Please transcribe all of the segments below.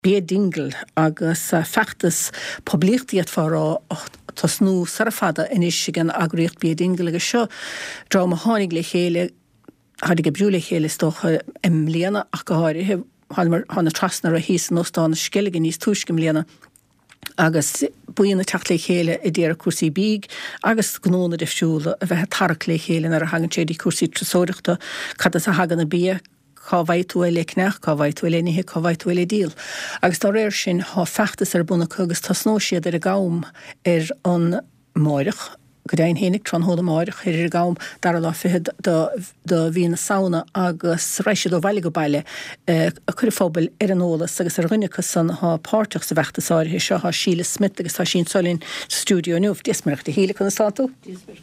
bédingel agus feachtas poblíochtaíad fárá tas nó sarafada inis gan agréocht bédingel agus seo drá a tháinig le chéile hádig go brúla chéile stocha léana ach go háirithe hána trasna a híos an ostána skeilge níos túiscim léana agus buíonna techt le chéile I ddéar cuasaí bíg agus gnóna defisiúla a bheith tarach le chéile ar a hagan sédí cuasaí trasóireachta cad a hagan na bia cá bhaidú le cneach, cá bhaidú le nithe, cá bhaidú le díal. Agus tá réir sin há feachtas ar buna chugus tá snó siad ar a gám ar an máireach, go daon hénig tron hóda máireach ar a gám dar lá fithe do bhína sauna agus reisiad ó bhaile go baile a chuir fóbal ar an ólas agus ar rinnecha san há páirteach sa bheachtas áirithe seo há Síle Smith agus tá sin solinn stúdio nuh díosmarach de híle chun sáú.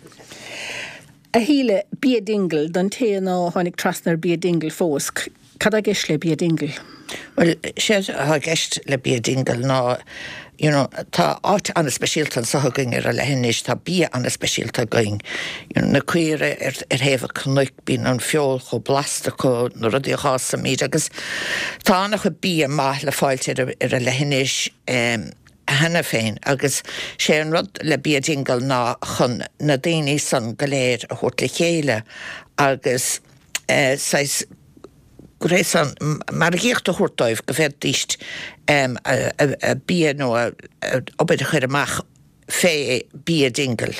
A híle bédingel don té ná tháinig trasnar bédingel fós. Cad a gceist le bédingel? Well, sé a gceist le bédingel ná, tá áit anna speisialta sa hagang ar a lehinnis, tá bí anna speisialta going. Na cuire ar hefah cnuic bín an fiol cho blasta cho na rudí a chása míid, agus tá anna chu bí a maith le fáilte ar a lehinnis hana féin, agus sé an rud le bédingel ná chun na daoine san go léir a chuirt le chéile, agus sais Gréis an mar ghéocht a chuirtáibh go bheith díist a bí nó obaid a chuir amach fé bédingel.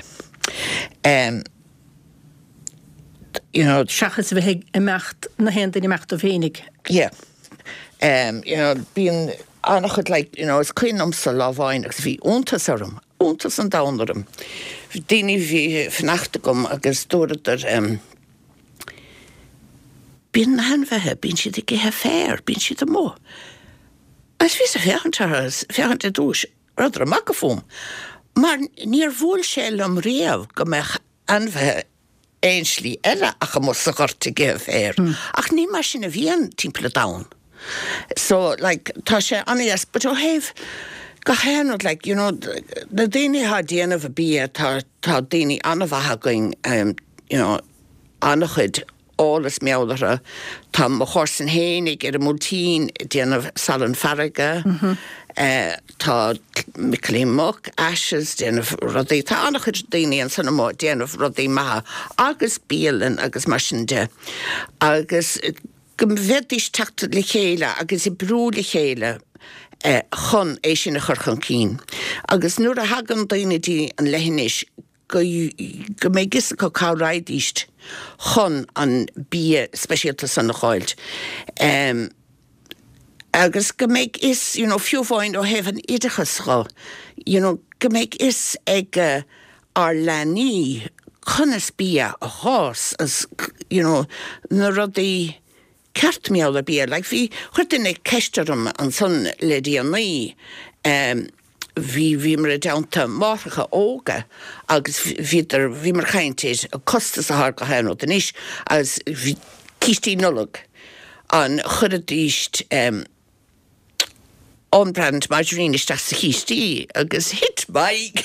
Seachas bheith imecht na hen daoine imecht ó bhénig. Yeah. Bíon annach chud is cuinomsa lábháin agus bhí úntas orm, úntas an dánarm. Daoine bhí fnachta gom agus dúradar bín na hanmhethe, bín siad I githe fér, bín siad a mó. As bhí sa féchanta dúis, rudar amach a fóm. Mar níor bhfuil sé am réamh go meach anmhethe éinslí eile ach a mos a gorta githe fér. Ach ní mar sin a bhíon timpla daun. So, tá sé anías, but ó héh go héanúd, na daoine há déanamh a bí tá daoine anmhathe going, annachid álas meálara, tá mo chorsan hénig ar a múltín déanamh Salan Farraga, tá Miclémoch, Ashes, déanamh rudaí, tá annachid daoine an sanna mó déanamh rudaí maithe, agus bíalan agus mar sin de. Agus go bheitís teachta le chéile, agus I brú le chéile, chun é sin a churchan cín. Agus nuair a hagan daoinetí an lehinnis, go mé gis go cáráidíist chun an bí speisialta san na cháilt. Agus go méid is, fiúfáin ó heh an idechas rá, go méid is ag ar lení chunas bí a hás, as, na rudaí ceart meála bí, bhí chuirtain ag ceistem an san le díanaí, Bhí mar a daanta máthracha óga, agus bhí mar chaintéid a costas a thar go héanú den is, as bhí cístí nullag an churadíist onbrand margarine isteach sa cístí, agus hit baig.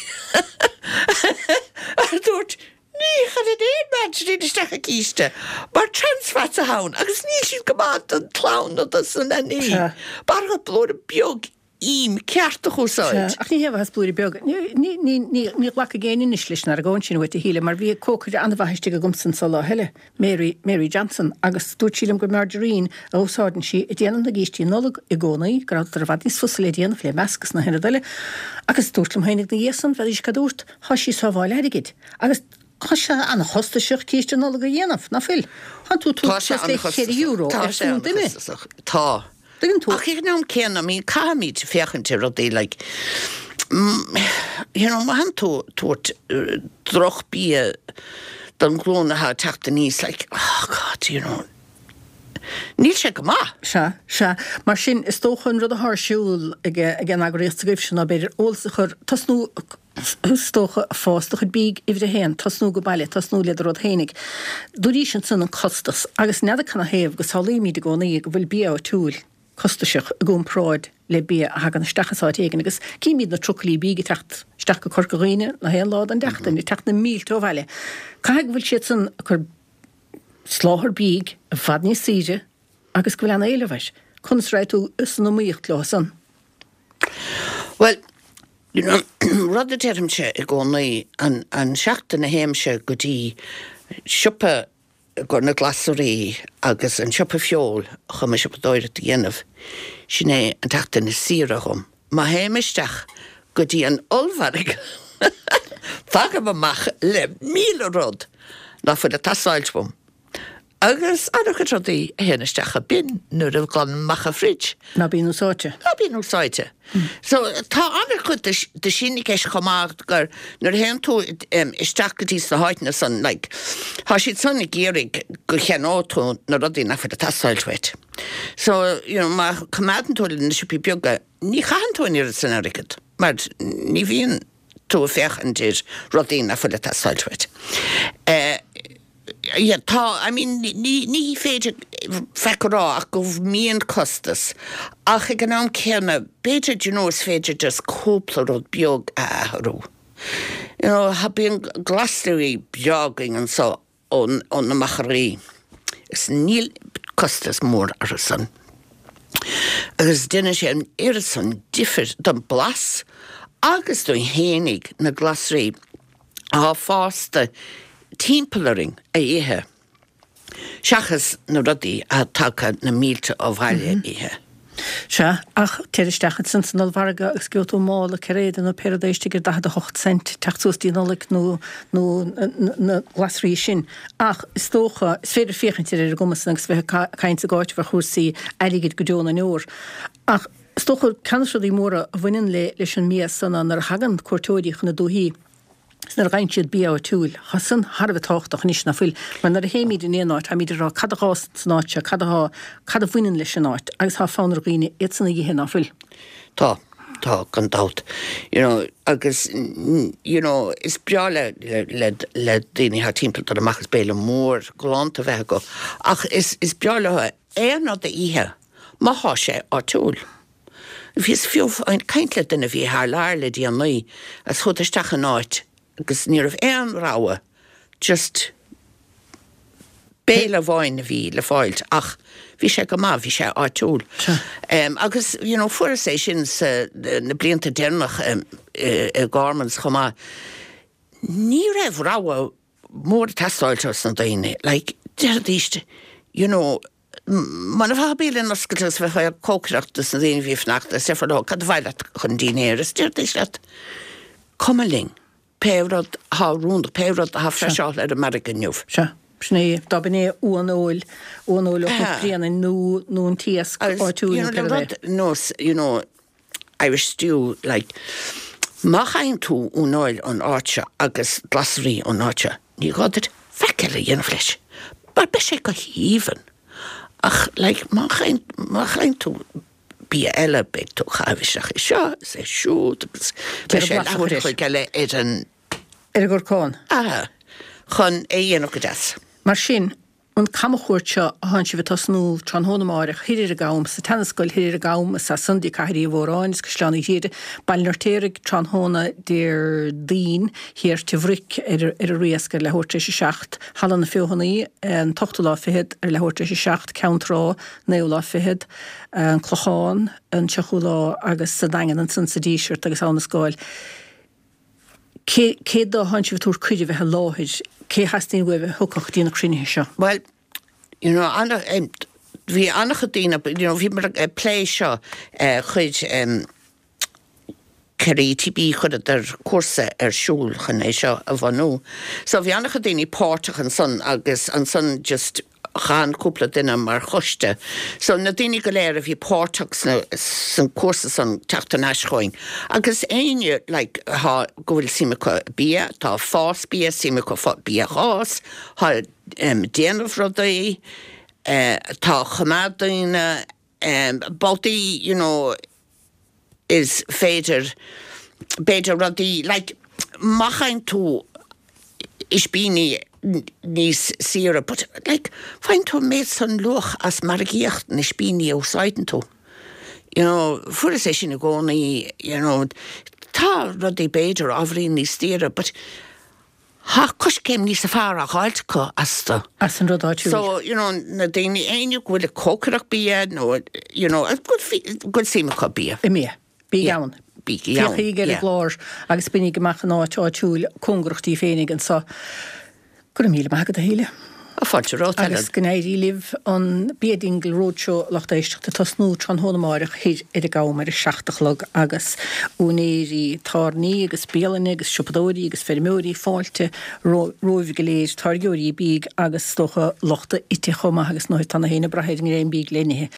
A dúirt, ní chad margarine isteach a císte, mar transfat a haun, agus ní siad go mád an clán o das an aní. Barga blór a biog Ím ceart a chúsáid. Ach ní hefah has blúri beag. Ní lacha géin inislis na a gáin sin bhaid a híle, mar bhí cócair an bhaiste go gumsan sa lá heile, Mary Johnson, agus dúirt sílam go margarine a úsáidan si I déanam na gíistí nolag I gcónaí, gur ar bhadís fusa le déanamh le meascas na hena daile, agus dúirtlam hainnig na dhéasan, bheadís cadúirt, há sí sábháile heigid. Agus Tá sé anna chosta seach cíiste nolag a dhéanamh, na fil. Han tú le €100 ar sún duine. Tá. Ach, ich nám céanna mí cáimid féchante rudaí, man tuairt droch bí don glónathe teachta níos, God, níl sé go maith. Se, mar sin is tóchan rud a thsúil ag an agréocht goibh sin a beidir ólsa chur tasnú stócha a fásta chud bíg ifre héan, tasnú go baile, tasnú le rud hénig. Dúirí sin san an costas, agus neada canna héamh go sálaí míad a gcónaí go bhfuil bí á túil. Costaseach a gún práid le bí a hagan stachasáid éigen, agus cíimiad na troclí bí techt steach go corcaghine na héan lád an deachtain, I techt na míl tóhhaile. Caig bhfuil siad san chur sláthar bíg a fad níos síide agus go bhfuil an éilehais. Chun ráid tú is na míocht lá san. Well, rud a deirmse I gcónaí an seachtain na héimse go dtí siúpa go na glasarí agus an siúpa fiol chum siúpa dóire a dhéanamh sin é an teachtain na sira chum. Má héimisteach go dtí an olmharig fagam amach le 1,000 rud na fu a tasáiltbom. Agus anach trodí hénaisteach a bin nuair a gan macha fridge. Na bín úsáite. Na bín úsáite. So tá anach chud de sinnig eis chomácht gur nuair hen tú isteach go tí sa háitna san, like, há siad sanna gérig go cheanátú na rudí na fu a tasáiltweit. So, má cumádan tú na siúpi beaga, ní chaan tú níir san arigad, mar ní bhíon tú a fechan tír rudí na fu a tasáiltweit. Ní féidir fecrá ach go míon costas. Ach ag an am céanna, beidir is féidir just cúpla rud beag a ahrú. Ha bíon glasarí beaging an so ón na macharí. Is níl costas mór ar a san. Agus duine sé an irisan diffir don blas, agus don hénig na glasarí a fásta timpplaring a ihe. Seachas na rudí a taka na mílte ó bhaile ihe. Se, ach teidirsteachad san san olvarga agus giotú mála ceréidir na peradéistigir 8 cent teachtóstí nolik nó na glasrí sin. Ach, stócha, is féidir féchantir ar gomas agus bheith caint a gáit bheith chúrsaí eiligid go dúna neor. Ach, stócha cansrodí móra a bhainin leis an mías sanna nar hagan cuairtóidich na dúhí. Snar reintiad bí á túil, hasan Harbh táchtach níos na fuil, man ar a héimiid in éáit, ha míidir rá cad a gás náte, cad a bhuiinn leis an áit, agus ha fánar gine étsanna ihe na fuil. Tá gan dát. Agus, is breála le daoine ha timppla ar amachchas béle mór glánta bheith go. Ach, is breála éana a ihe, má há sé á túil. Bhís fiú ein caintla duna bhí haar leirla dí an nuí, as chud isteach an áit, agus níor an ráha, just béle bháin a bhí le fáilt, ach, bhí sé go má, bhí sé áitiúil. Agus, fuair sé sin na blianta dénach garmans chomá, ní raibh ráha mór tastáiltas na daine, like, deardíiste, man a bhhabíle nascatas bheith cócreachtas na daine bhí fnacht, a sefar cad bhailet chun dínéir, is deardíiste cumaling. Pérad ha rúnd, pérad ha freisáil ar American nniuh. Se, sné, da binné uanóil ó príana nó an tías áitiúil. Nos, Irish stew, like, má chain tú uanóil an áitse agus glasarí an áitse, ní gáidir feiceile dhéanamh leis. Bar be sé go híomhan. Ach, like, má chain tú bí eile beag tú chaibhiseach i seo, sé siúd, agus be sé láthir chuig eile an ar gur cáin? Chun é dhéanamh go deas. Mar sin, an camachúirte a hain si bheith tasnú tran hónamáireach hirir a gám, sa tenniscoil hirir a gám, sa sundí cairí bhóráin, go sleanna híide, bailnartéirigh tran hóna déir dín, hir te bhric ar a riasca le hórte sé seacht, hallan na fiúhannaí, an 8 lá fihead ar le hórte sé seacht, countrá, 9 lá fihead, an clocháin, an teachú lá agus sa dagan an san sa díisirt agus an na scáil. Cé dá hain si bh túr cuidir bheith láthid, cé hastín bheith thucach dína crinne seo? Well, bhí annach dína, bhí mar a play seo chuid cerí TB chud ar cuasa ar siúl chun é seo a bhanú. So bhí annach daoine páirteach an son agus an son just chan cúpla duine mar choiste. So na daoine go léir a bhí páirteach san cuasa san teachta neischoin. Agus aine, like, ha go bhfuil simcha bia, tá fás bia, simcha bia chás, ha déanamh rudaí, tá chamádaine, baltaí, is féidir beidir rudaí, like, machain tú is bíní níos sira, but, like, fain tú méid san luch as margíocht na spíní ó sáitan tú. Fuair sé sin na gcónaí, tá rudaí beidir ábhrín níos tíra, but ha cos céim níos a fear a gáilt có asta. As an rud áitiúil. So, na daoine aine bhfuil a cócraach bia, no, a good símacha bia. I mé. bí gan. Bí gan. Fiige le glór agus spinnig goach átáúil congrachtí fénig an sa go míle magad a héile. A fáilte rá agus gnéirí liv an Beadingle Roadshow lach éisteach tá snú tran hónamáireach hir a gámar 60 agus únéirí tarní agus bélan agus sipadóí agus fermóí fáilte roimh goléir targeúí bíg agus stocha lochta iti choma agus nóid tanna héna brahéid ní réon bíg lénithe.